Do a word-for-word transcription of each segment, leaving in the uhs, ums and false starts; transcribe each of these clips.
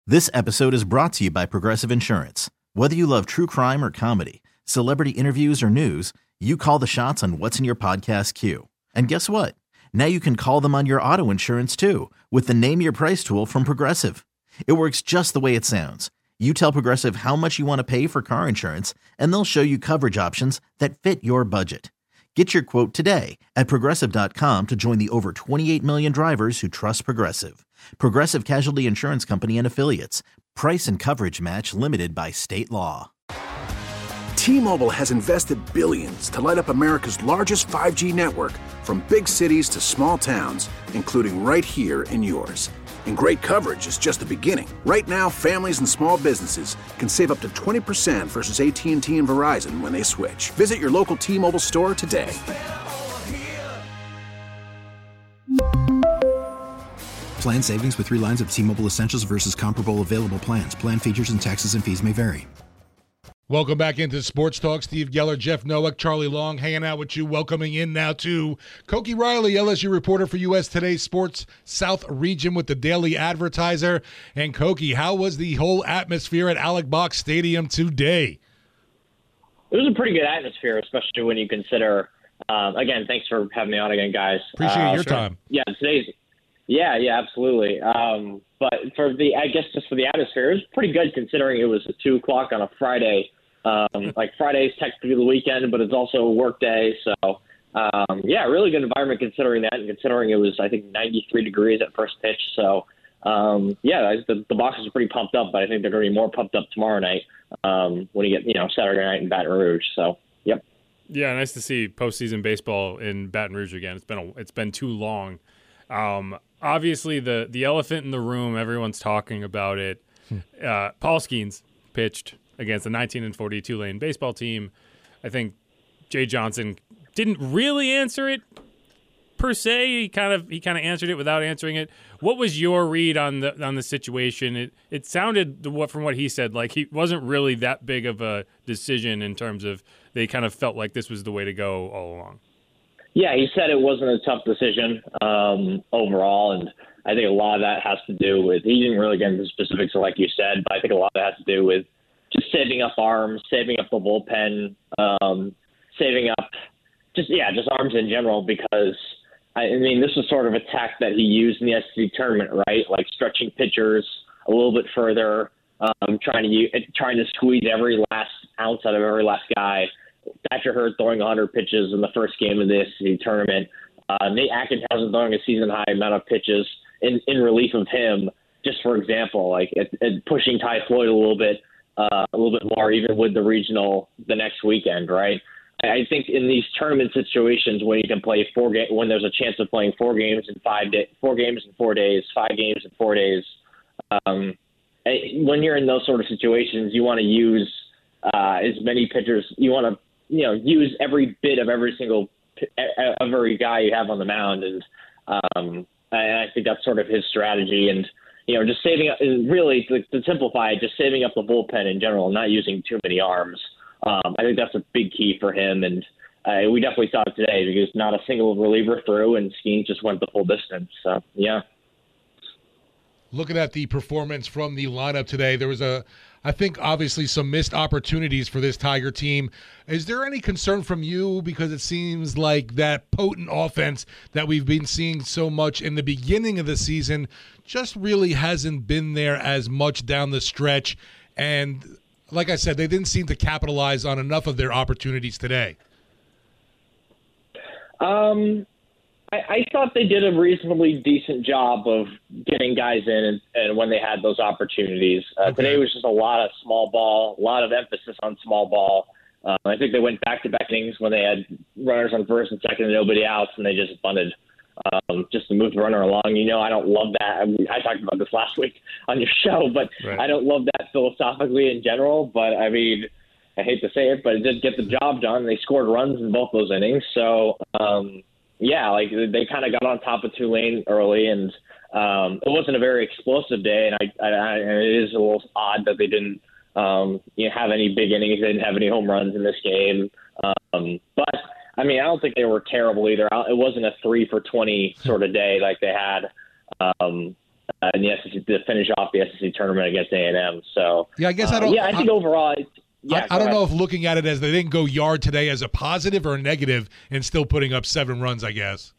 This episode is brought to you by Progressive Insurance. Whether you love true crime or comedy, celebrity interviews or news, you call the shots on what's in your podcast queue. And guess what? Now you can call them on your auto insurance too with the Name Your Price tool from Progressive. It works just the way it sounds. You tell Progressive how much you want to pay for car insurance, and they'll show you coverage options that fit your budget. Get your quote today at Progressive dot com to join the over twenty-eight million drivers who trust Progressive. Progressive Casualty Insurance Company and Affiliates. Price and coverage match limited by state law. T-Mobile has invested billions to light up America's largest five G network, from big cities to small towns, including right here in yours. And great coverage is just the beginning. Right now, families and small businesses can save up to twenty percent versus A T and T and Verizon when they switch. Visit your local T-Mobile store today. Plan savings with three lines of T-Mobile Essentials versus comparable available plans. Plan features and taxes and fees may vary. Welcome back into Sports Talk. Steve Geller, Jeff Nowak, Charlie Long hanging out with you. Welcoming in now to Koki Riley, L S U reporter for U S Today Sports South Region with the Daily Advertiser. And Koki, how was the whole atmosphere at Alex Box Stadium today? It was a pretty good atmosphere, especially when you consider, um, again, thanks for having me on again, guys. Appreciate uh, your sure. time. Yeah, today's, yeah, yeah, absolutely. Um, but for the, I guess just for the atmosphere, it was pretty good considering it was at two o'clock on a Friday. Um, like Friday's technically the weekend, but it's also a work day. So, um, yeah, really good environment considering that, and considering it was, I think, ninety-three degrees at first pitch. So, um, yeah, the, the Boxers are pretty pumped up, but I think they're going to be more pumped up tomorrow night um, when you get, you know, Saturday night in Baton Rouge. So, yep. Yeah, nice to see postseason baseball in Baton Rouge again. It's been a, it's been too long. Um, obviously, the the elephant in the room, everyone's talking about it. Uh, Paul Skeens pitched against the nineteen and forty Tulane baseball team. I think Jay Johnson didn't really answer it per se. He kind of he kind of answered it without answering it. What was your read on the on the situation? It it sounded what from what he said like he wasn't really that big of a decision in terms of they kind of felt like this was the way to go all along. Yeah, he said it wasn't a tough decision um, overall, and I think a lot of that has to do with he didn't really get into specifics like you said, but I think a lot of that has to do with just saving up arms, saving up the bullpen, um, saving up just, yeah, just arms in general, because, I, I mean, this was sort of a tack that he used in the S E C tournament, right? Like stretching pitchers a little bit further, um, trying to trying to squeeze every last ounce out of every last guy. Thatcher Hurd throwing one hundred pitches in the first game of the S E C tournament. Uh, Nate Ackenhausen throwing a season-high amount of pitches in, in relief of him, just for example, like it, it pushing Ty Floyd a little bit, Uh, a little bit more, even with the regional the next weekend, right? I think in these tournament situations when you can play four ga- when there's a chance of playing four games in five day- four games in four days, five games in four days. Um, when you're in those sort of situations, you want to use uh, as many pitchers. You want to, you know, use every bit of every single every guy you have on the mound, and um, I, I think that's sort of his strategy. And you know, just saving up, really, to, to simplify it, just saving up the bullpen in general, not using too many arms. Um, I think that's a big key for him, and uh, we definitely saw it today because not a single reliever threw, and Skeens just went the full distance. So, yeah. Looking at the performance from the lineup today, there was a, I think, obviously some missed opportunities for this Tiger team. Is there any concern from you? Because it seems like that potent offense that we've been seeing so much in the beginning of the season just really hasn't been there as much down the stretch. And like I said, they didn't seem to capitalize on enough of their opportunities today. Um. I, I thought they did a reasonably decent job of getting guys in and, and when they had those opportunities. Uh, okay. Today was just a lot of small ball, a lot of emphasis on small ball. Uh, I think they went back-to-back innings when they had runners on first and second and nobody outs, and they just bunted um, just to move the runner along. You know, I don't love that. I, mean, I talked about this last week on your show, but right. I don't love that philosophically in general. But, I mean, I hate to say it, but it did get the job done. They scored runs in both those innings. So, um, yeah, like they kind of got on top of Tulane early, and um, it wasn't a very explosive day. And I, I, I, it is a little odd that they didn't, um, you know, have any big innings. They didn't have any home runs in this game. Um, but I mean, I don't think they were terrible either. It wasn't a three for twenty sort of day like they had um, uh, in the S E C to finish off the S E C tournament against A and M. So yeah, I guess uh, I don't. Yeah, I think I, overall, it's, yeah. I, I don't know if looking at it as they didn't go yard today as a positive or a negative, and still putting up seven runs. I guess.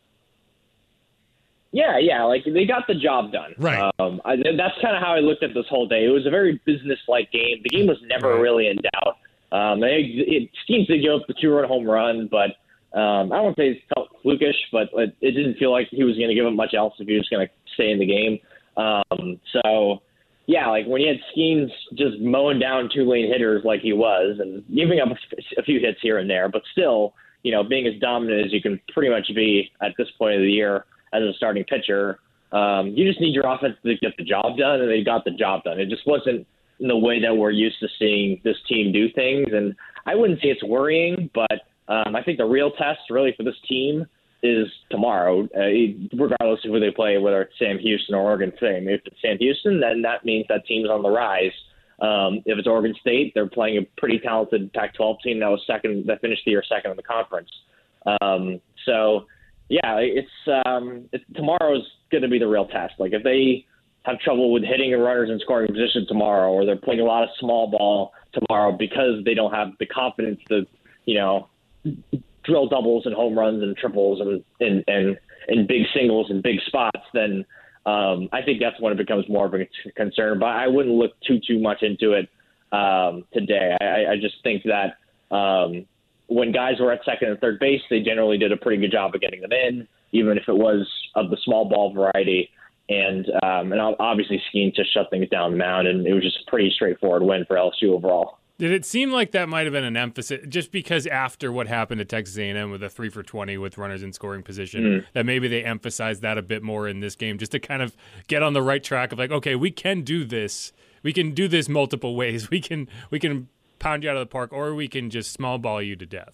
Yeah, yeah, like they got the job done. Right. Um, I, that's kind of how I looked at this whole day. It was a very business-like game. The game was never right. really in doubt. Um, it, it seems to give up the two-run home run, but um, I don't say it felt flukish, but it, it didn't feel like he was going to give up much else if he was going to stay in the game. Um, so, yeah, like when you had Skeens just mowing down two-lane hitters like he was and giving up a, a few hits here and there, but still, you know, being as dominant as you can pretty much be at this point of the year as a starting pitcher, um, you just need your offense to get the job done, and they got the job done. It just wasn't in the way that we're used to seeing this team do things, and I wouldn't say it's worrying, but um, I think the real test really for this team is tomorrow, uh, regardless of who they play, whether it's Sam Houston or Oregon State. If it's Sam Houston, then that means that team's on the rise. Um, if it's Oregon State, they're playing a pretty talented Pac twelve team that was second, that finished the year second in the conference. Um, so, Yeah, it's um, it, tomorrow's going to be the real test. Like if they have trouble with hitting runners in scoring position tomorrow, or they're playing a lot of small ball tomorrow because they don't have the confidence to, you know, drill doubles and home runs and triples and and and, and big singles and big spots, then um, I think that's when it becomes more of a concern. But I wouldn't look too too much into it um, today. I, I just think that. Um, When guys were at second and third base, they generally did a pretty good job of getting them in, even if it was of the small ball variety. And um, and obviously Skeens just shut things down the mound, and it was just a pretty straightforward win for L S U overall. Did it seem like that might have been an emphasis, just because after what happened at Texas A and M with a three for twenty with runners in scoring position, mm. that maybe they emphasized that a bit more in this game, just to kind of get on the right track of like, okay, we can do this. We can do this multiple ways. We can we can. pound you out of the park, or we can just small ball you to death.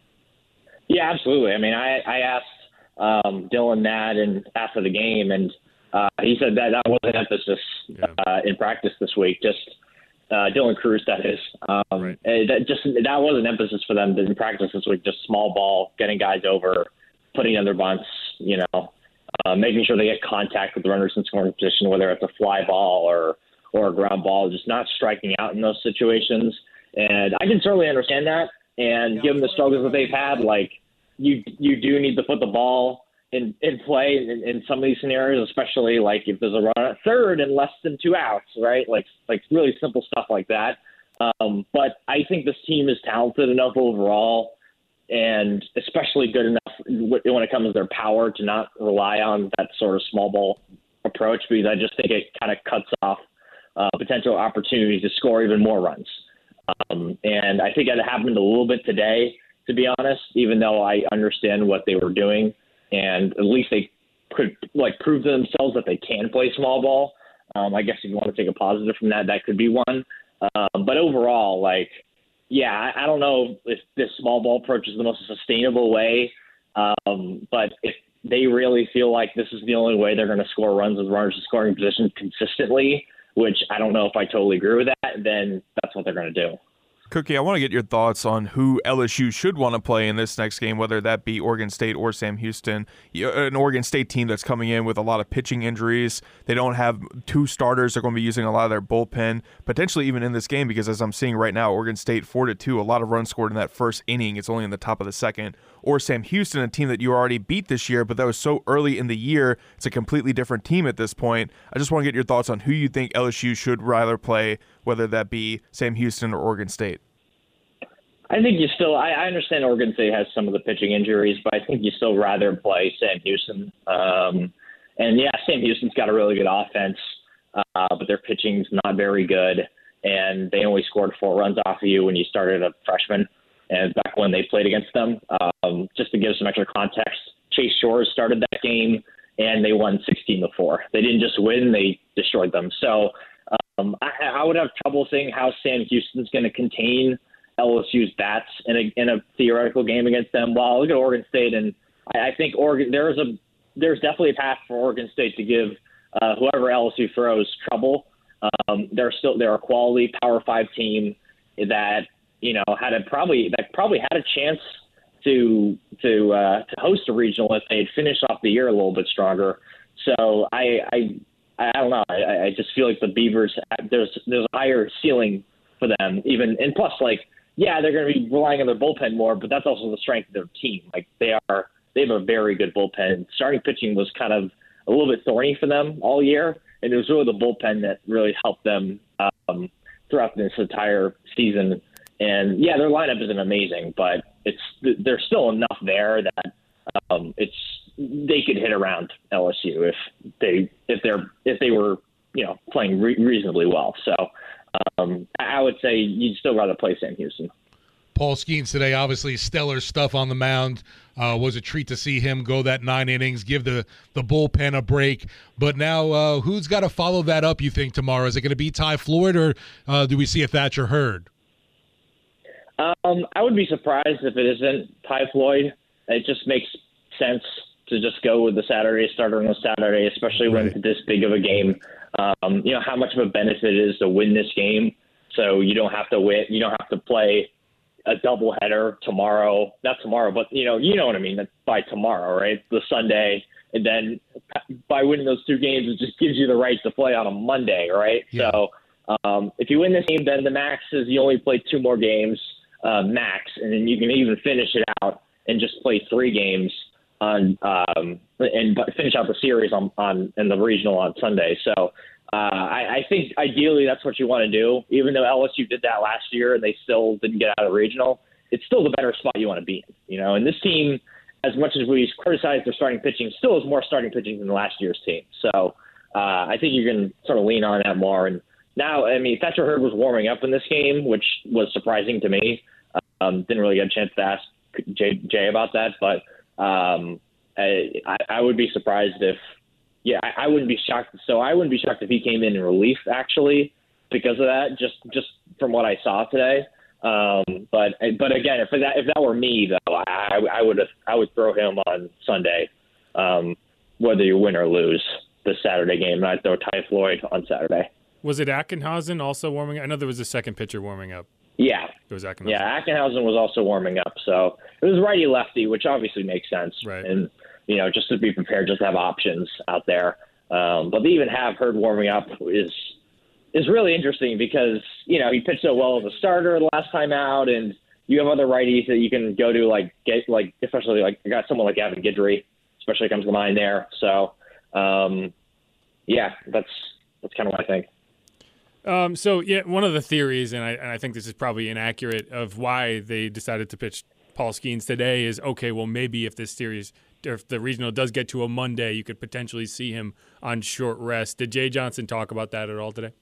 Yeah, absolutely. I mean, I, I asked um, Dylan that and after the game, and uh, he said that that was an emphasis yeah. uh, in practice this week. Just uh, Dylan Cruz, that is. Um, right. That just that was an emphasis for them in practice this week. Just small ball, getting guys over, putting in their bunts. You know, uh, making sure they get contact with the runners in scoring position, whether it's a fly ball or or a ground ball. Just not striking out in those situations. And I can certainly understand that. And given the struggles that they've had, like you you do need to put the ball in, in play in, in some of these scenarios, especially like if there's a run at third and less than two outs, right? Like like really simple stuff like that. Um, but I think this team is talented enough overall, and especially good enough when it comes to their power to not rely on that sort of small ball approach, because I just think it kind of cuts off uh, potential opportunities to score even more runs. Um, and I think that happened a little bit today, to be honest, even though I understand what they were doing. And at least they could like prove to themselves that they can play small ball. Um, I guess if you want to take a positive from that, that could be one. Um, but overall, like, yeah, I, I don't know if this small ball approach is the most sustainable way. Um, but if they really feel like this is the only way they're going to score runs with runners in scoring position consistently, which I don't know if I totally agree with that, then that's what they're going to do. Cookie, I want to get your thoughts on who L S U should want to play in this next game, whether that be Oregon State or Sam Houston. An Oregon State team that's coming in with a lot of pitching injuries. They don't have two starters. They're going to be using a lot of their bullpen, potentially even in this game, because as I'm seeing right now, Oregon State four to two, a lot of runs scored in that first inning. It's only in the top of the second. Or Sam Houston, a team that you already beat this year, but that was so early in the year. It's a completely different team at this point. I just want to get your thoughts on who you think L S U should rather play, whether that be Sam Houston or Oregon State. I think you still – I understand Oregon State has some of the pitching injuries, but I think you still rather play Sam Houston. Um, and, yeah, Sam Houston's got a really good offense, uh, but their pitching's not very good, and they only scored four runs off of you when you started a freshman, and back when they played against them. Um, just to give some extra context, Chase Shores started that game, and they won sixteen to four. They didn't just win, they destroyed them. So um, I, I would have trouble seeing how Sam Houston's going to contain – L S U's bats in a in a theoretical game against them. Well, look at Oregon State, and I, I think Oregon there's a there's definitely a path for Oregon State to give uh, whoever L S U throws trouble. Um, they're still they're a quality Power Five team that you know had a probably that probably had a chance to to uh, to host a regional if they had finished off the year a little bit stronger. So I, I I, I don't know. I, I just feel like the Beavers, there's there's a higher ceiling for them. Even and plus, like, yeah, they're going to be relying on their bullpen more, but that's also the strength of their team. Like they are, they have a very good bullpen. Starting pitching was kind of a little bit thorny for them all year, and it was really the bullpen that really helped them um, throughout this entire season. And yeah, their lineup isn't amazing, but it's there's still enough there that um, it's they could hit around L S U if they if they're if they were you know playing re- reasonably well. So um, I would say you'd still rather play Sam Houston. Paul Skeens today, obviously stellar stuff on the mound. Uh, was a treat to see him go that nine innings, give the, the bullpen a break. But now uh, who's got to follow that up, you think, tomorrow? Is it going to be Ty Floyd, or uh, do we see a Thatcher Hurd? Um, I would be surprised if it isn't Ty Floyd. It just makes sense to just go with the Saturday starter on a Saturday, especially when Right. it's this big of a game. Um, you know how much of a benefit it is to win this game, so you don't have to win. You don't have to play a doubleheader tomorrow, not tomorrow, but you know, you know what I mean. By tomorrow, right? The Sunday, and then by winning those two games, it just gives you the right to play on a Monday, right? Yeah. So um, if you win this game, then the max is you only play two more games, uh, max, and then you can even finish it out and just play three games on um, and finish out the series on on in the regional on Sunday. So. Uh, I, I think ideally that's what you want to do. Even though L S U did that last year and they still didn't get out of the regional, it's still the better spot you want to be in. You know, and this team, as much as we criticize their starting pitching, still has more starting pitching than last year's team. So uh, I think you can sort of lean on that more. And now, I mean, Thatcher Hurd was warming up in this game, which was surprising to me. Um, didn't really get a chance to ask Jay, Jay about that, but um, I, I would be surprised if. Yeah, I, I wouldn't be shocked. So I wouldn't be shocked if he came in in relief, actually, because of that. Just just from what I saw today. Um, but but again, if that if that were me, though, I I would I would throw him on Sunday, um, whether you win or lose the Saturday game. And I'd throw Ty Floyd on Saturday. Was it Ackenhausen also warming up? I know there was a second pitcher warming up. Yeah, it was Ackenhausen. Yeah, Ackenhausen was also warming up. So it was righty lefty, which obviously makes sense. Right. And you know, just to be prepared, just to have options out there. Um, but to even have Hurd warming up is is really interesting because, you know, he pitched so well as a starter the last time out, and you have other righties that you can go to, like, get, like especially, like, you got someone like Gavin Guidry, especially comes to mind there. So, um, yeah, that's that's kind of what I think. Um, so, yeah, one of the theories, and I, and I think this is probably inaccurate, of why they decided to pitch Paul Skeens today is, okay, well, maybe if this series – if the regional does get to a Monday, you could potentially see him on short rest. Did Jay Johnson talk about that at all today?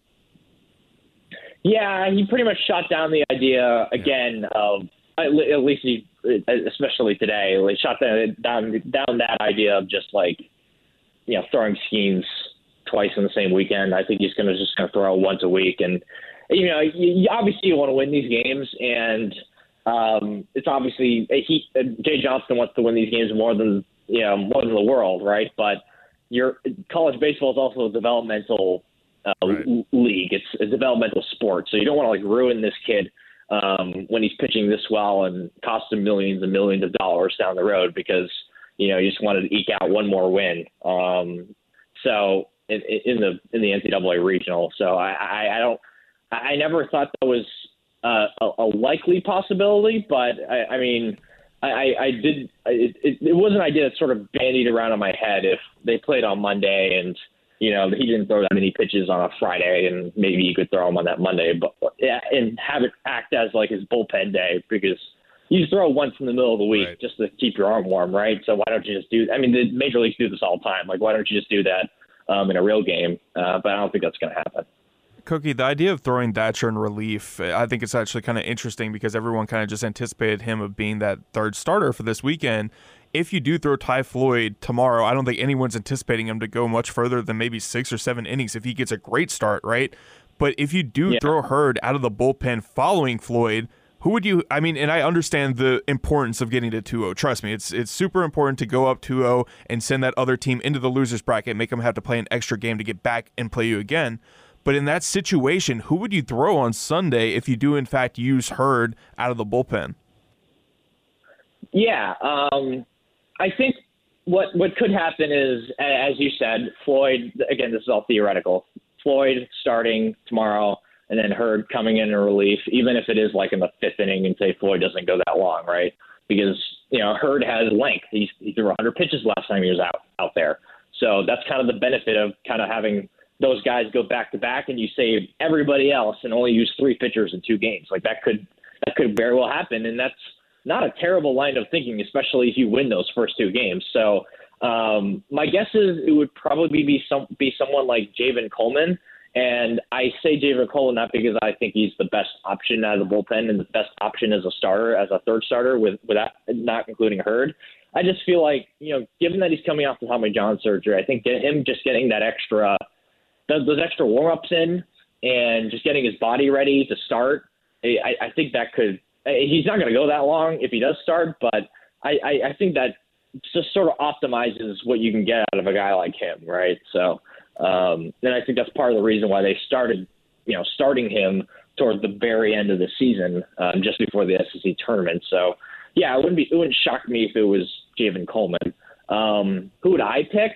Yeah, he pretty much shot down the idea again of at least he, especially today, like shot down down that idea of just like you know throwing Skeens twice in the same weekend. I think he's going to just kind of throw once a week, and you know, you, obviously you want to win these games, and um, it's obviously he Jay Johnson wants to win these games more than. You know, more than the world, right? But your college baseball is also a developmental uh, right. l- league. It's a developmental sport, so you don't want to like ruin this kid um, when he's pitching this well and cost him millions and millions of dollars down the road because you know you just wanted to eke out one more win. Um, so in, in the in the N C double A regional, so I, I, I don't. I never thought that was uh, a, a likely possibility, but I, I mean. I, I did. It, it, it was an idea that sort of bandied around in my head. If they played on Monday, and you know he didn't throw that many pitches on a Friday, and maybe you could throw them on that Monday, but yeah, and have it act as like his bullpen day because you throw once in the middle of the week right. just to keep your arm warm, right? So why don't you just do? I mean, the major leagues do this all the time. Like, why don't you just do that um, in a real game? Uh, but I don't think that's going to happen. Cookie, the idea of throwing Thatcher in relief, I think it's actually kind of interesting because everyone kind of just anticipated him of being that third starter for this weekend. If you do throw Ty Floyd tomorrow, I don't think anyone's anticipating him to go much further than maybe six or seven innings if he gets a great start, right? But if you do yeah. throw Hurd out of the bullpen following Floyd, who would you – I mean, and I understand the importance of getting to two oh. Trust me, it's it's super important to go up two oh and send that other team into the loser's bracket, make them have to play an extra game to get back and play you again. But in that situation, who would you throw on Sunday if you do, in fact, use Hurd out of the bullpen? Yeah, um, I think what what could happen is, as you said, Floyd. Again, this is all theoretical. Floyd starting tomorrow, and then Hurd coming in in relief, even if it is like in the fifth inning, and say Floyd doesn't go that long, right? Because you know Hurd has length. He, he threw one hundred pitches last time he was out out there. So that's kind of the benefit of kind of having those guys go back to back, and you save everybody else and only use three pitchers in two games. Like that could that could very well happen, and that's not a terrible line of thinking, especially if you win those first two games. So um, my guess is it would probably be some be someone like Javen Coleman. And I say Javen Coleman not because I think he's the best option out of the bullpen and the best option as a starter, as a third starter, with without not including Hurd. I just feel like, you know, given that he's coming off the Tommy John surgery, I think get him just getting that extra, those, those extra warm-ups in and just getting his body ready to start, I, I think that could – he's not going to go that long if he does start, but I, I, I think that just sort of optimizes what you can get out of a guy like him, right? So um, then I think that's part of the reason why they started, you know, starting him toward the very end of the season, um, just before the S E C tournament. So, yeah, it wouldn't be it wouldn't shock me if it was Javen Coleman. Um, who would I pick?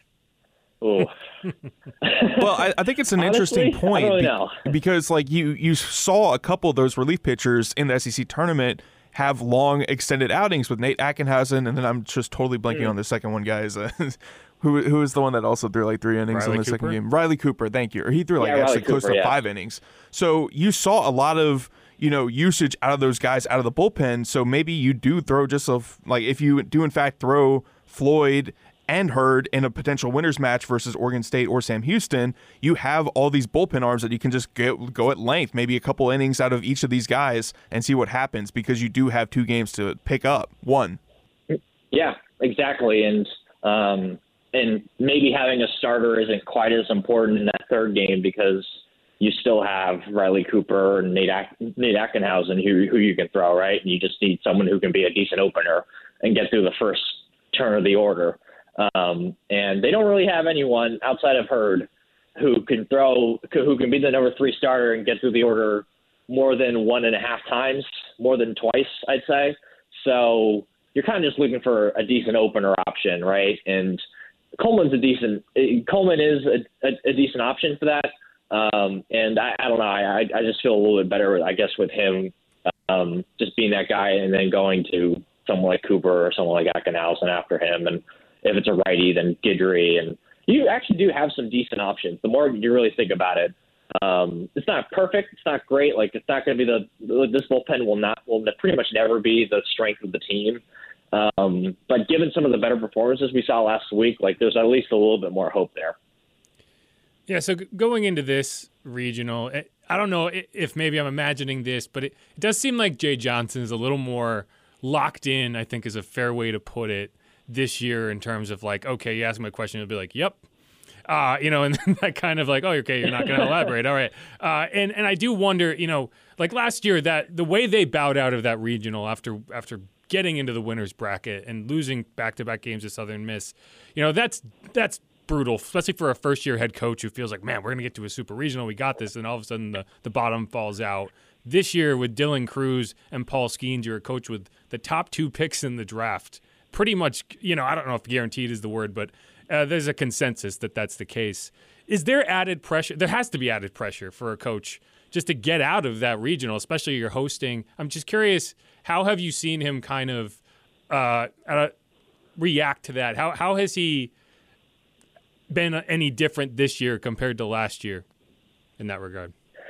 Oh. Well, I, I think it's an Honestly, interesting point I don't really be- know. because, like, you you saw a couple of those relief pitchers in the S E C tournament have long extended outings with Nate Ackenhausen, and then I'm just totally blanking mm. on the second one, guys. who who is the one that also threw like three innings Riley in the Cooper? second game? Riley Cooper, thank you. Or he threw like yeah, actually Riley close Cooper, to yeah. five innings. So you saw a lot of, you know, usage out of those guys out of the bullpen. So maybe you do throw just a, like if you do in fact throw Floyd and Hurd in a potential winners match versus Oregon State or Sam Houston, you have all these bullpen arms that you can just get, go at length, maybe a couple innings out of each of these guys and see what happens, because you do have two games to pick up. One. Yeah, exactly. And um, and maybe having a starter isn't quite as important in that third game because you still have Riley Cooper and Nate, Nate Ackenhausen who, who you can throw, right? And you just need someone who can be a decent opener and get through the first turn of the order. Um, and they don't really have anyone outside of Hurd who can throw, who can be the number three starter and get through the order more than one and a half times, more than twice, I'd say. So you're kind of just looking for a decent opener option, right? And Coleman's a decent, Coleman is a, a, a decent option for that. Um, and I, I don't know, I, I just feel a little bit better, I guess, with him um, just being that guy and then going to someone like Cooper or someone like Ackenhausen after him. And if it's a righty, then Guidry. And you actually do have some decent options. The more you really think about it, um, it's not perfect. It's not great. Like, it's not going to be the – this bullpen will not – will pretty much never be the strength of the team. Um, but given some of the better performances we saw last week, like, there's at least a little bit more hope there. Yeah, so going into this regional, I don't know if maybe I'm imagining this, but it, it does seem like Jay Johnson is a little more locked in, I think is a fair way to put it, this year in terms of like, okay, you ask him a question, he'll be like, yep. Uh, you know, and then that kind of like, oh, okay, you're not going to elaborate. All right. Uh, and, and I do wonder, you know, like last year, that the way they bowed out of that regional after after getting into the winner's bracket and losing back-to-back games to Southern Miss, you know, that's that's brutal, especially for a first-year head coach who feels like, man, we're going to get to a super regional, we got this, and all of a sudden the, the bottom falls out. This year with Dylan Cruz and Paul Skeens, you're a coach with the top two picks in the draft. Pretty much, you know, I don't know if guaranteed is the word, but uh, there's a consensus that that's the case. Is there added pressure? There has to be added pressure for a coach just to get out of that regional, especially you're hosting. I'm just curious, how have you seen him kind of uh, uh, react to that? How how has he been any different this year compared to last year in that regard?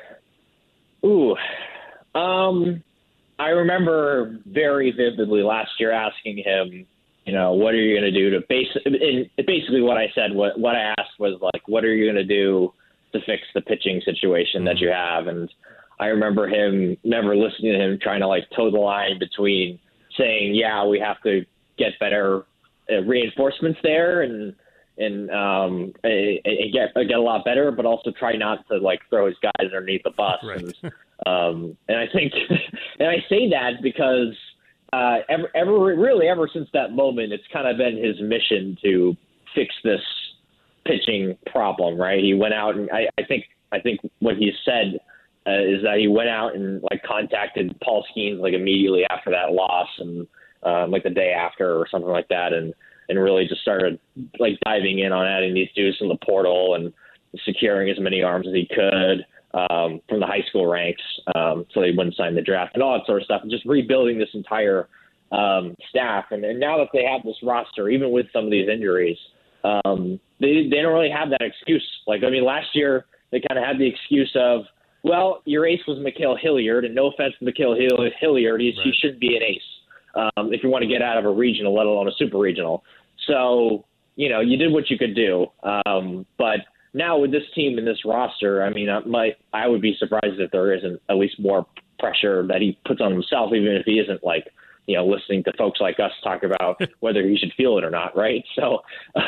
Ooh, um, I remember very vividly last year asking him, you know, what are you going to do to base and basically what I said, what, what I asked was like, what are you going to do to fix the pitching situation that you have? And I remember him never listening to him trying to like toe the line between saying, yeah, we have to get better uh, reinforcements there and, and, um, and, and get, get a lot better, but also try not to like throw his guys underneath the bus. Right. And, um, and I think, and I say that because, Uh, ever, ever, really, ever since that moment, it's kind of been his mission to fix this pitching problem, right? He went out and I, I think, I think what he said uh, is that he went out and like contacted Paul Skeens like immediately after that loss and um, like the day after or something like that, and and really just started like diving in on adding these dudes in the portal and securing as many arms as he could um, from the high school ranks, um, so they wouldn't sign the draft and all that sort of stuff, and just rebuilding this entire um, staff. And, and now that they have this roster, even with some of these injuries, um, they they don't really have that excuse. Like, I mean, last year they kind of had the excuse of, well, your ace was Mikael Hilliard, and no offense to Mikael Hilliard, he's, right. he shouldn't be an ace um, if you want to get out of a regional, let alone a super regional. So, you know, you did what you could do. Um, but now with this team and this roster, I mean, I, might, I would be surprised if there isn't at least more pressure that he puts on himself, even if he isn't, like, you know, listening to folks like us talk about whether he should feel it or not, right? So,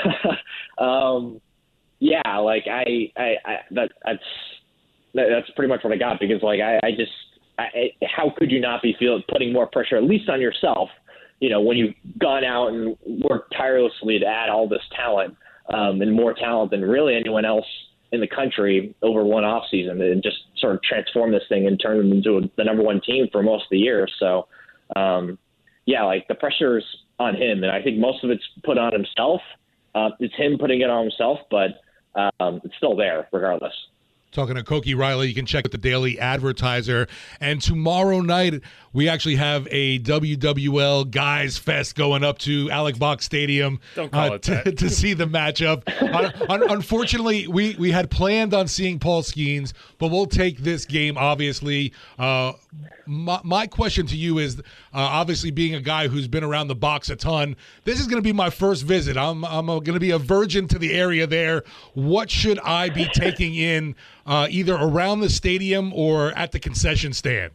um, yeah, like, I, I, I that, that's – that's pretty much what I got, because like I, I just I, how could you not be feeling putting more pressure at least on yourself, you know, when you've gone out and worked tirelessly to add all this talent um, and more talent than really anyone else in the country over one off season, and just sort of transform this thing and turn them into a, the number one team for most of the year. So um, yeah, like the pressure's on him, and I think most of it's put on himself. Uh, it's him putting it on himself, but um, it's still there regardless. Talking to Koki Riley, you can check out the Daily Advertiser. And tomorrow night, we actually have a W W L Guys Fest going up to Alec Box Stadium Don't call uh, it to, that. to see the matchup. uh, un- unfortunately, we, we had planned on seeing Paul Skeens, but we'll take this game, obviously. Uh, my, my question to you is, uh, obviously being a guy who's been around the box a ton, this is going to be my first visit. I'm, I'm going to be a virgin to the area there. What should I be taking in Uh, either around the stadium or at the concession stand?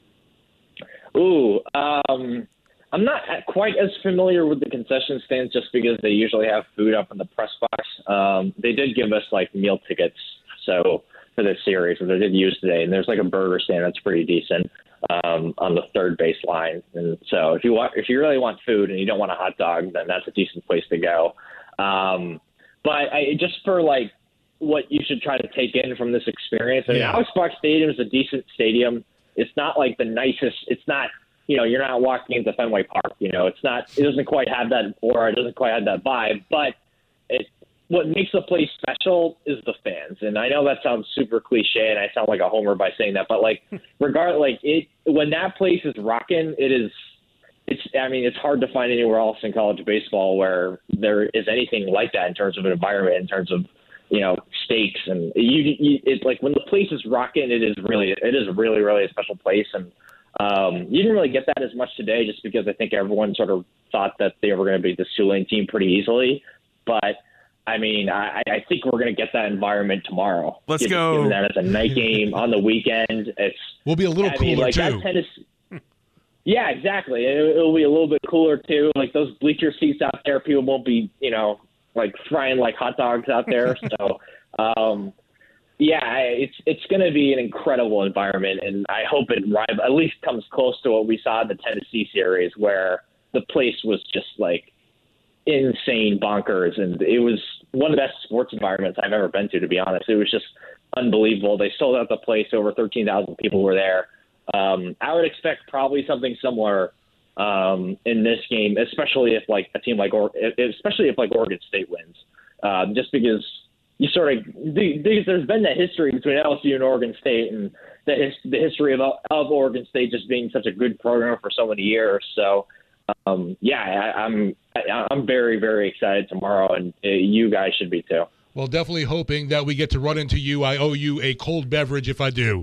Ooh, um, I'm not quite as familiar with the concession stands just because they usually have food up in the press box. Um, they did give us like meal tickets so for this series, and they did use today. And there's like a burger stand that's pretty decent um, on the third base line. And so if you want, if you really want food and you don't want a hot dog, then that's a decent place to go. Um, but I, just for like, what you should try to take in from this experience. I mean, yeah. Alex Box Stadium is a decent stadium. It's not like the nicest. It's not, you know, you're not walking into Fenway Park. You know, it's not. It doesn't quite have that aura. It doesn't quite have that vibe. But it, what makes the place special is the fans. And I know that sounds super cliche, and I sound like a homer by saying that. But like, regard like it when that place is rocking, it is. It's. I mean, it's hard to find anywhere else in college baseball where there is anything like that in terms of an environment, in terms of, you know, stakes, and you, you it's like when the place is rocking, it is really, it is really, really a special place. And um, you didn't really get that as much today, just because I think everyone sort of thought that they were going to be the Tulane team pretty easily. But I mean, I, I think we're going to get that environment tomorrow. Let's given, go. Given that it's a night game on the weekend, it's we'll be a little I cooler mean, like, too. that Tennessee, yeah, exactly. It, it'll be a little bit cooler too. Like those bleacher seats out there, people won't be, you know, like frying like hot dogs out there. So, um, yeah, it's it's going to be an incredible environment, and I hope it at least comes close to what we saw in the Tennessee series, where the place was just like insane bonkers, and it was one of the best sports environments I've ever been to, to be honest. It was just unbelievable. They sold out the place. Over thirteen thousand people were there. Um, I would expect probably something similar Um, in this game, especially if like a team like, or especially if like Oregon State wins, um, just because you sort of because there's been that history between L S U and Oregon State, and the, his, the history of of Oregon State just being such a good program for so many years. So um, yeah, I, I'm I, I'm very very excited tomorrow, and uh, you guys should be too. Well, definitely hoping that we get to run into you. I owe you a cold beverage if I do.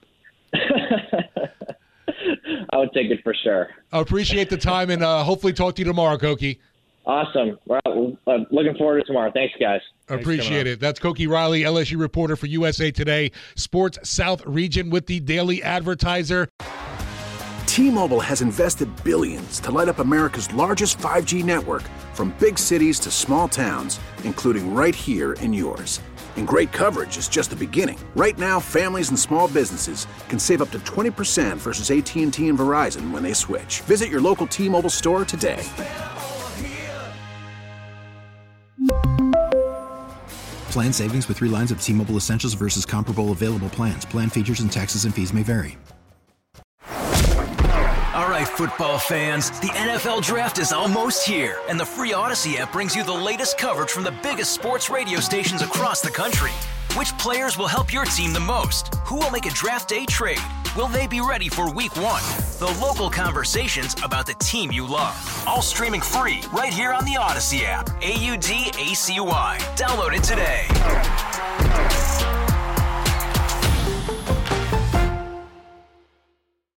I would take it for sure. I appreciate the time, and uh, hopefully talk to you tomorrow, Koki. Awesome. Well, uh, looking forward to tomorrow. Thanks, guys. Appreciate it. That's Koki Riley, L S U reporter for U S A Today, Sports South Region with the Daily Advertiser. T-Mobile has invested billions to light up America's largest five G network, from big cities to small towns, including right here in yours. And great coverage is just the beginning. Right now, families and small businesses can save up to twenty percent versus A T and T and Verizon when they switch. Visit your local T-Mobile store today. Plan savings with three lines of T-Mobile Essentials versus comparable available plans. Plan features and taxes and fees may vary. All right, football fans. The N F L Draft is almost here, and the free Odyssey app brings you the latest coverage from the biggest sports radio stations across the country. Which players will help your team the most? Who will make a draft day trade? Will they be ready for week one? The local conversations about the team you love. All streaming free right here on the Odyssey app. A U D A C Y. Download it today.